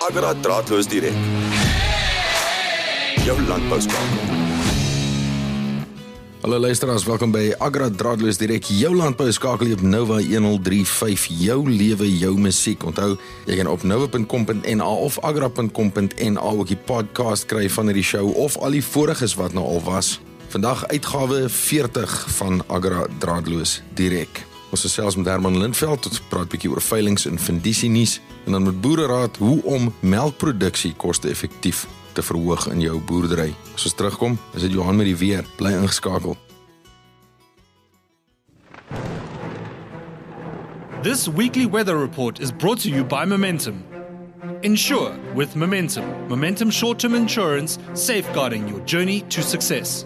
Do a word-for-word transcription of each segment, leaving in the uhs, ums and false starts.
Agra Draadloos Direk. Jou landbouskakel. Hallo luisteraars, welkom by Agra Draadloos Direk, jou landbouskakel op Nova honderd drie vyf, jou lewe, jou musiek. Onthou, jy kan op nova punt com punt n a of agra punt com punt n a ook die podcast kry van hierdie show of al die voriges wat nou al was. Vandag uitgawe veertig van Agra Draadloos Direk. Ons is selfs met Herman Lindveld, tot praat bietjie oor veilings en fundisie nuus en dan met boereraad hoe om melkproduksie koste-effektief te verhoog in jou boerdery. As ons terugkom, is dit Johan met die weer. Bly ingeskakel. This weekly weather report is brought to you by Momentum. Insure with Momentum. Momentum short-term insurance, safeguarding your journey to success.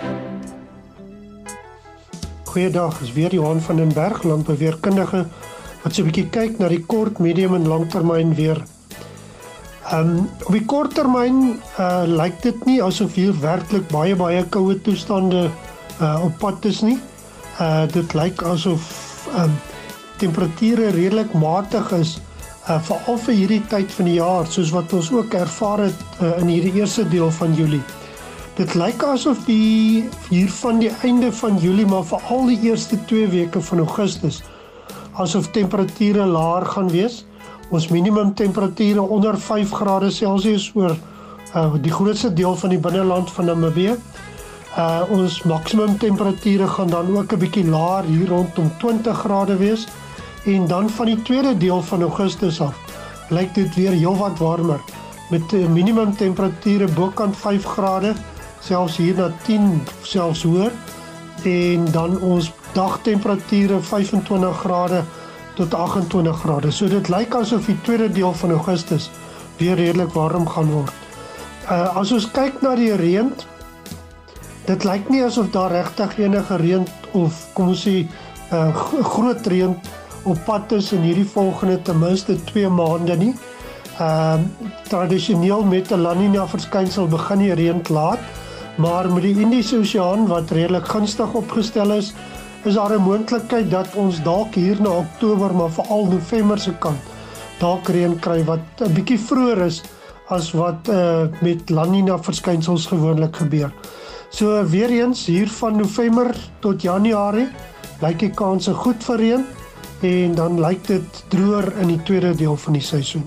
Goeiedag, is weer Johan van den Berg, landbouweerkundige, wat so 'n bietjie kyk na die kort, medium en langtermyn weer. Um, op die korttermyn uh, lyk dit nie asof hier werklik baie baie koue toestande uh, op pad is nie. Uh, dit lyk asof um, temperature redelik matig is, uh, veral vir hierdie tyd van die jaar, soos wat ons ook ervaar het uh, in hierdie eerste deel van Julie. Dit lyk asof die hier van die einde van Julie, maar veral die eerste twee weke van Augustus, asof temperature laer gaan wees. Ons minimum temperature onder vyf grade Celsius oor uh, die grootste deel van die binneland van Namibië. Uh, ons maksimum temperature gaan dan ook 'n bietjie laer hier rondom twintig grade wees. En dan van die tweede deel van Augustus af lyk dit weer heelwat warmer met 'n minimum temperature bokant vyf grade, selfs hier na tien selfs hoër, en dan ons dagtemperature vyf en twintig grade tot agt en twintig grade. So dit lyk asof die tweede deel van Augustus weer redelik warm gaan word. Uh, as ons kyk na die reën, dit lyk nie asof daar regtig enige reën of kom ons sê uh, groot reën op pad is in hierdie volgende ten minste twee maande nie. Uh, tradisioneel met 'n La Nina verskynsel begin die reën laat, maar met die Indiese Oseaan wat redelik gunstig opgestel is, is daar 'n moontlikheid dat ons dalk hier na Oktober, maar veral November se kant, dalk reën kry wat 'n bietjie vroeër is as wat uh, met La Nina verskynsels gewoonlik gebeur. So weer eens hier van November tot Januarie lyk die kanse goed vir reën en dan lyk dit droër in die tweede deel van die seisoen.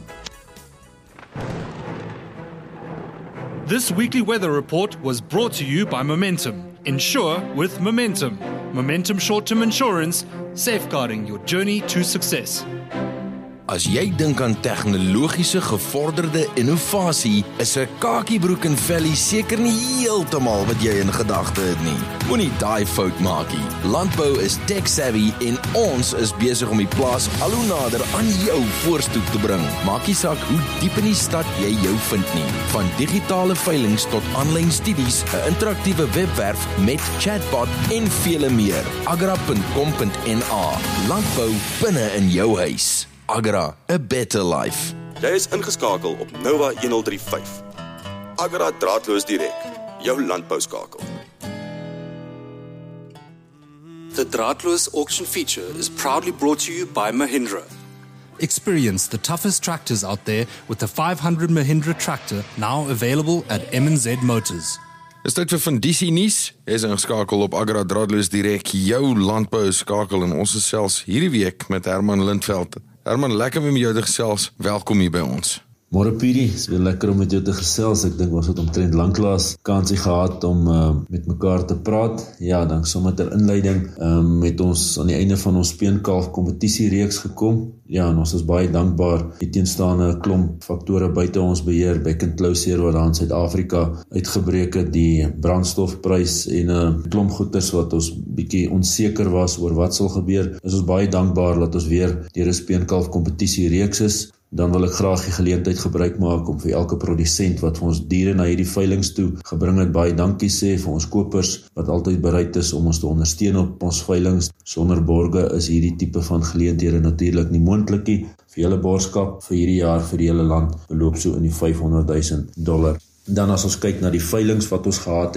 This weekly weather report was brought to you by Momentum. Insure with Momentum. Momentum short-term insurance, safeguarding your journey to success. As jy dink aan tegnologiese gevorderde innovasie, is 'n kakiebroek en vellie seker nie heeltemal wat jy in gedagte het nie. Moenie daai fout maak nie. Landbou is tech-savvy en ons is besig om die plaas al hoe nader aan jou voorstoep te bring. Maak nie saak hoe diep in die stad jy jou vind nie. Van digitale veilings tot aanlyn studies, 'n interaktiewe webwerf met chatbot en vele meer. agra punt com punt n a. Landbou binne in jou huis. Agra, a better life. Jy is ingeskakel op Nova honderd drie vyf. Agra Draadloos Direk, jou landbouskakel. The Draadloos auction feature is proudly brought to you by Mahindra. Experience the toughest tractors out there with the five hundred Mahindra tractor now available at M and Z Motors. Is tyd vir fundisie nuus. Jy is ingeskakel op Agra Draadloos Direk, jou landbouskakel en ons is selfs hierdie week met Herman Lindveld. Herman, lekker om met jou te gesels. Welkom hier by ons. Môre Pietie, is weer lekker om met jou te gesels. Ek dink ons het omtrent lanklaas kansie gehad om uh, met mekaar te praat. Ja, dan sommer ter inleiding um, met ons aan die einde van ons speenkalf kompetisiereeks gekom. Ja, en ons is baie dankbaar. Die teenstaande klomp faktore buite ons beheer, back and close wat daar in Suid-Afrika uitgebreek het, die brandstofprys en 'n uh, klomp goeders wat ons bietjie onseker was oor wat sal gebeur. Is ons baie dankbaar dat ons weer deur 'n speenkalf kompetisiereeks is. Dan wil ek graag die geleentheid gebruik maak om vir elke produsent wat vir ons diere na hierdie veilings toe gebring het, baie dankie sê vir ons kopers wat altyd bereid is om ons te ondersteun op ons veilings. Sonder borge is hierdie tipe van geleenthede natuurlik nie moontlik nie. Vir julle borgskap vir hierdie jaar vir die hele land beloop so in die vyfhonderd duisend dollar. Dan as ons kyk na die veilings wat ons gehad het,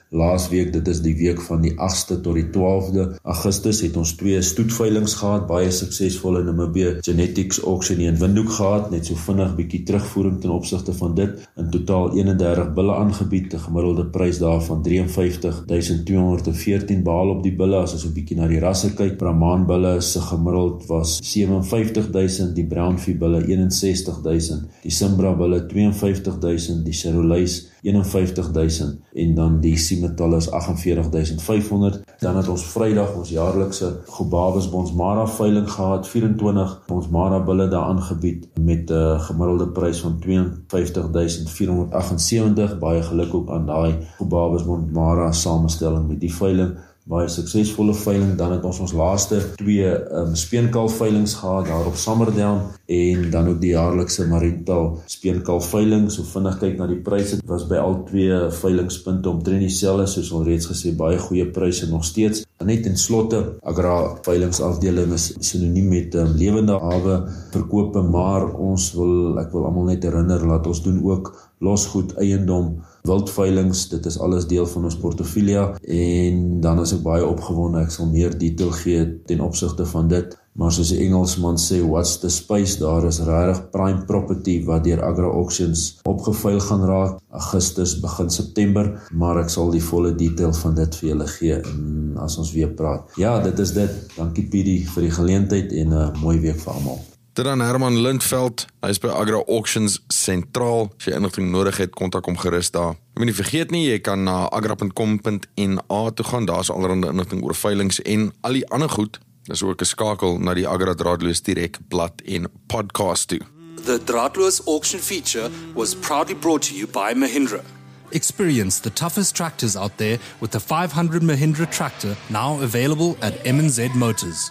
laasweek, dit is die week van die agste tot die twaalfde Augustus, het ons twee stoetveilings gehad, baie suksesvolle Namibia Genetics Auction in Windhoek gehad, net so vinnig bietjie terugvoering ten opsigte van dit, in totaal eenendertig bulle aangebied, 'n gemiddelde prys daar van vyf drie vyf duisend twee honderd veertien behaal op die bulle, as ons 'n bietjie na die rasse kyk, Brahman bulle se gemiddeld was vyf ses vyf duisend, die Brownfee bulle ses een duisend, die Simbra bulle vyf twee duisend, die Cherolees vyf een duisend en dan die Simmentalers agt en veertig duisend vyf honderd. Dan het ons Vrydag ons jaarlikse Gobabis Bonsmara veiling gehad, vyf en twintig Bonsmara bulle daar aangebied met 'n uh, gemiddelde prys van vyf twee duisend vier honderd agt en sewentig. Baie geluk ook aan daai Gobabis Bonsmara samestelling met die veiling. Baie suksesvolle veiling. Dan het ons ons laaste twee um, speenkalf veilings gehad daar op Sommerdown en dan ook die jaarlikse Mariental speenkalf veiling. So vinnig kyk na die pryse, was by al twee veilingspunte omtrent dieselfde, soos al reeds gesê, baie goeie pryse nog steeds. En net ten slotte, Agra veilingsafdeling is synoniem met um, lewende hawe verkope, maar ons wil, ek wil almal net herinner, laat ons doen ook losgoed, eiendom, wildveilings, dit is alles deel van ons portefeuille en dan is ek baie opgewonde, ek sal meer detail gee ten opsigte van dit, maar soos die Engelsman sê, what's the space, daar is regtig prime property wat deur Agra Auctions opgeveil gaan raak, Augustus, begin September, maar ek sal die volle detail van dit vir julle gee en as ons weer praat. Ja, dit is dit, dankie Pidi vir die geleentheid en 'n uh, mooi week vir almal. Dit dan Herman Lindveld, hy is by Agra Auctions sentraal, as jy inligting nodig het, kontak hom gerus daar. Jy moet nie vergeet nie, jy kan na agra punt com punt n a toe gaan, daar is allerhande inligting oor veilings en al die ander goed, dis ook 'n skakel na die Agra Draadloos Direk blad en podcast toe. The Draadloos auction feature was proudly brought to you by Mahindra. Experience the toughest tractors out there with the five hundred Mahindra tractor now available at M and Z Motors.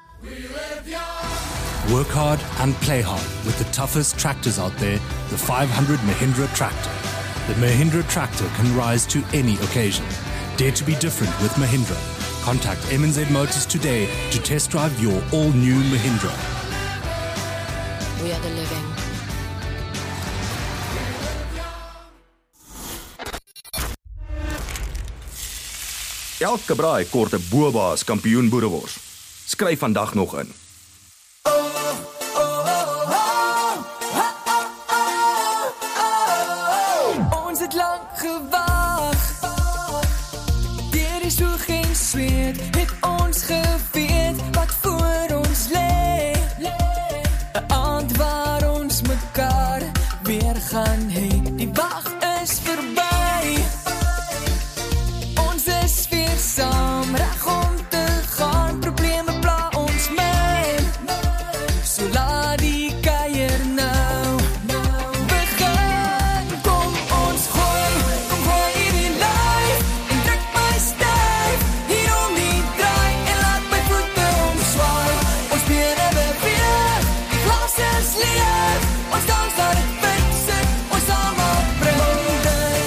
Work hard and play hard with the toughest tractors out there, the five hundred Mahindra tractor. The Mahindra tractor can rise to any occasion. Dare to be different with Mahindra. Contact M and Z Motors today to test drive your all-new Mahindra. We are the living. Elke braai kort 'n boabaas kampioen boerewors. Skryf vandag nog in. Ons het lang gewag. Deur is hoe geen sweet, het ons geweet wat voor ons lê. 'n Aand waar ons mekaar weer gaan hê. Die wag is verby. Ons is weer saam, reg om te gaan. Probleme pla ons mee. So laat die kuier nou begin. Kom ons gooi, kom gooi hierdie lyf en druk my styf. Hier om die draai en laat my voete omswaai. Ons bene beweeg, die glas is leeg. Ons dans dat het fit sit, ons almal bring dit.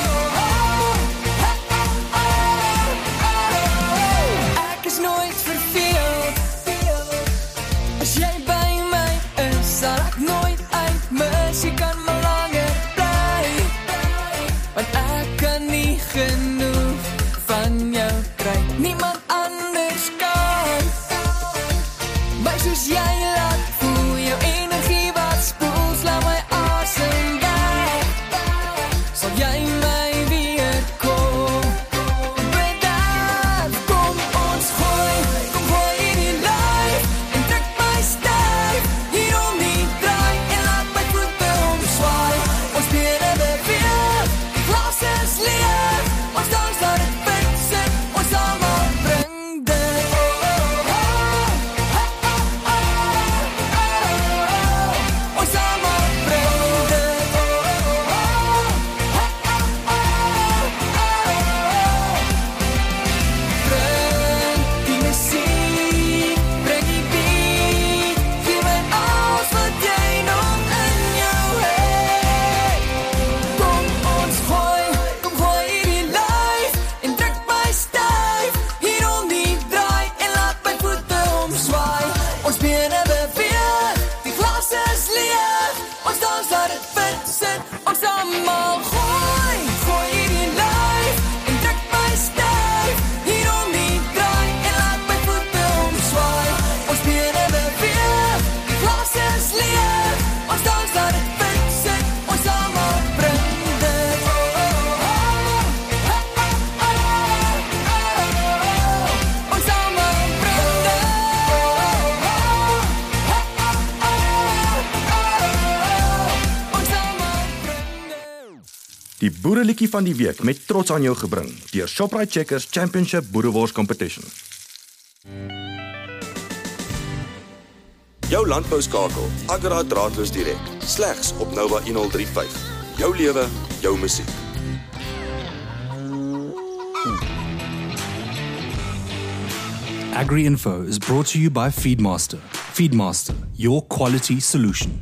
Ek is nooit verveeld. As jy by my is, sal ek nooit uitmis. Jy kan maar langer bly, want ek kan nie genoeg van jou kry. Niemand anders kan my soos jy laat voel. Jou energie wat spoel, sla my asem weg. Sal jy my weer kom bedank. Kom ons gooi, kom gooi hierdie lyf en druk my styf. Hier om die draai en laat my voete omswaai. Ons bene beweeg, die glas is leeg. Ons dans dat het fit sit, ons almal bring dit. Ons almal bring dit. Bring die muziek, bring die beat. Gee my alles wat jy nog in jou het. Kom ons gooi, kom gooi hierdie lyf en druk my styf. Hier om die draai en laat my voete omswaai. Ons bene beweeg, die glas is leeg. Ons dans dat het fit sit, ons almal gooi, gooi hierdie lyf en druk Die boereliedjie van die week met trots aan jou gebring deur Shoprite Checkers Championship Boerewors Competition. Jou landbouskakel, Agri draadloos direk, slegs op Nova honderd drie vyf. Jou lewe, jou musiek. Agri-Info is brought to you by Feedmaster. Feedmaster, your quality solution.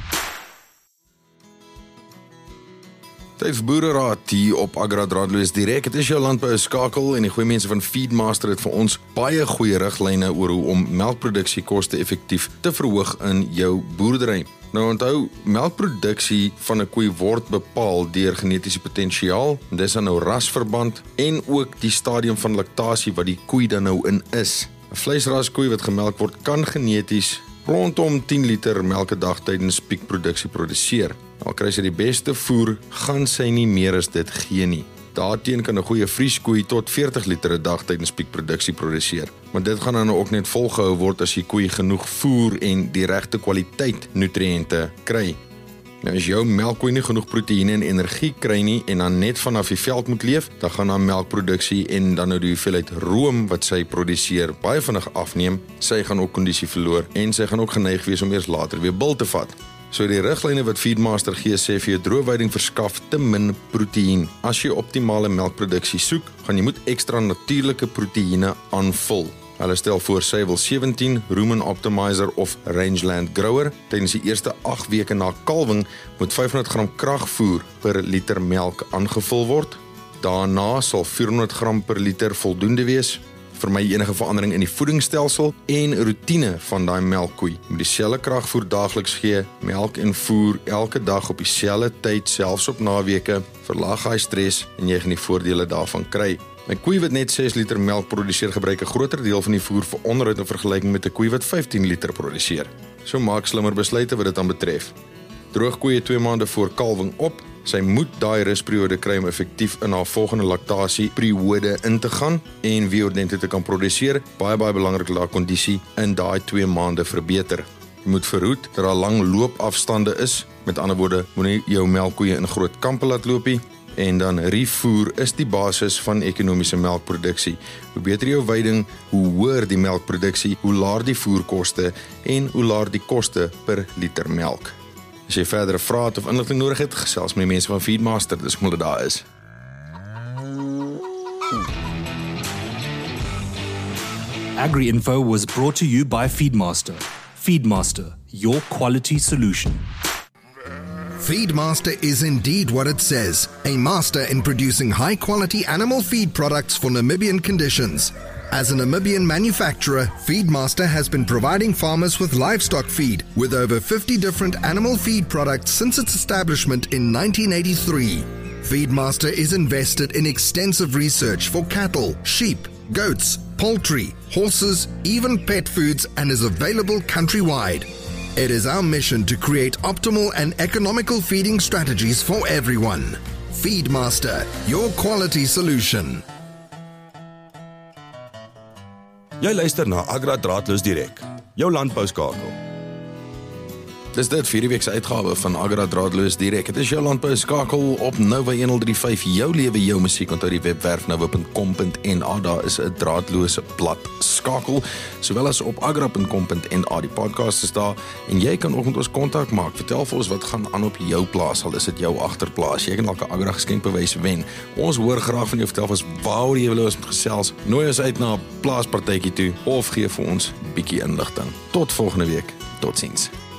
Tyd vir boereraad hier op Agri draadloos direk. Dit is jou landbou skakel en die goeie mense van Feedmaster het vir ons baie goeie riglyne oor hoe om melkproduksie koste effektief te verhoog in jou boerdery. Nou onthou, melkproduksie van 'n koei word bepaal deur genetiese potensiaal, dis dan nou rasverband en ook die stadium van laktasie wat die koei dan nou in is. 'n Vleisras koei wat gemelk word kan geneties rondom tien liter melk 'n dag tydens piekproduksie produseer. Al kry sy die beste voer, gaan sy nie meer as dit gee nie. Daarteen kan 'n goeie vrieskoei tot veertig liter 'n dag tydens piekproduksie produseer. Maar dit gaan dan ook net volgehou word as die koei genoeg voer en die regte kwaliteit nutriënte kry. Nou as jou melkkoei nie genoeg proteïene en energie kry nie en dan net vanaf die veld moet leef, dan gaan dan melkproduksie en dan nou die hoeveelheid room wat sy produseer baie vinnig afneem. Sy gaan ook kondisie verloor en sy gaan ook geneig wees om eers later weer bil te vat. So die riglyne wat Feedmaster gee sê vir jou droogweiding verskaf te min proteïen. As jy optimale melkproduksie soek, gaan jy moet ekstra natuurlike proteïene aanvul. Hulle stel voor Sywil sewentien, Rumen Optimizer of Rangeland Grower. Tydens die eerste agt weke na kalwing moet vyfhonderd gram kragvoer per liter melk aangevul word. Daarna sal vierhonderd gram per liter voldoende wees. Vermy enige verandering in die voedingsstelsel en roetine van daai melkkoei. Met dieselfde kragvoer daagliks gee, melk en voer elke dag op dieselfde tyd, selfs op naweke, verlaag hy stres en jy gaan die voordele daarvan kry. 'n Koei wat net ses liter melk produseer, gebruik 'n groter deel van die voer vir onderhoud in vergelyking met 'n koei wat vyftien liter produseer. So maak slimmer besluite wat dit aan betref. Droog koeie twee maande voor kalwing op. Sy moet daai rusperiode kry om effektief in haar volgende laktasieperiode in te gaan en weer ordentlik te kan produseer. Baie baie belangrik dat haar kondisie in daai twee maande verbeter. Jy moet verhoed dat daar lang loopafstande is. Met ander woorde, moenie jou melkkoeie in groot kampe laat loop nie. En dan refoer is die basis van ekonomiese melkproduksie. Hoe beter jou veiding, hoe hoër die melkproduksie, hoe laer die voerkoste en hoe laer die koste per liter melk. As jy verdere vrae het of inligting nodig het, gesels met die mense van Feedmaster, dis hoe hulle daar is. Agri-Info was brought to you by Feedmaster. Feedmaster, your quality solution. Feedmaster is indeed what it says, a master in producing high-quality animal feed products for Namibian conditions. As a Namibian manufacturer, Feedmaster has been providing farmers with livestock feed with over fifty different animal feed products since its establishment in nineteen eighty-three. Feedmaster is invested in extensive research for cattle, sheep, goats, poultry, horses, even pet foods, and is available countrywide. It is our mission to create optimal and economical feeding strategies for everyone. Feedmaster, your quality solution. Jy luister na Agri draadloos direk, jou landbouskakel. Dis dit vir die week se uitgawe van Agri draadloos direk. Dit is jou landbou skakel op Nova honderd drie vyf. Jou lewe, jou musiek. Onthou die webwerf nova punt com punt n a. Daar is 'n draadlose plat skakel, sowel as op agra punt com punt n a. Die podcast is daar en jy kan ook met ons kontak maak. Vertel vir ons wat gaan aan op jou plaas, al is dit jou agterplaas. Jy kan dalk 'n Agri geskenkbewys wen. Ons hoor graag van jou. Vertel vir ons waaroor jy wil ons met gesels. Nooi ons uit na 'n plaaspartytjie toe of gee vir ons bietjie inligting. Tot volgende week. Totsiens.